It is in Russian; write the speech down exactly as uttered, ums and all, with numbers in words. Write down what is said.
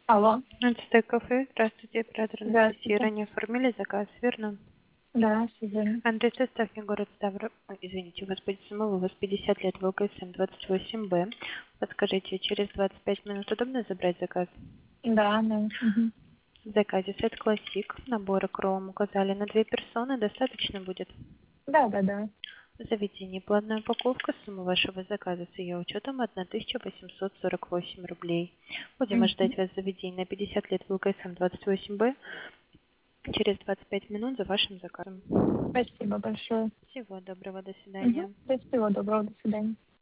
Алло, Ацтек кафе. Здравствуйте, оператор здравствуйте. Анастасия. Не оформили заказ, верно? Да, все верно. Андрей Составкин, город Ставрополь. Ой, извините, у вас будет самого, у вас пятьдесят лет, ВЛКСМ двадцать восемь Б. Подскажите, через двадцать пять минут удобно забрать заказ? Да, да. Мгм. В заказе сет классик, набора Chrome указали на две персоны, достаточно будет? Да, да, да. В заведении платная упаковка, сумма вашего заказа с ее учетом тысяча восемьсот сорок восемь рублей. Будем Мгм. ожидать вас в заведении на пятьдесят лет ВЛКСМ двадцать восемь Б. Через двадцать пять минут за вашим заказом. Спасибо большое. Всего доброго, до Мгм. свидания. Всего доброго, до свидания.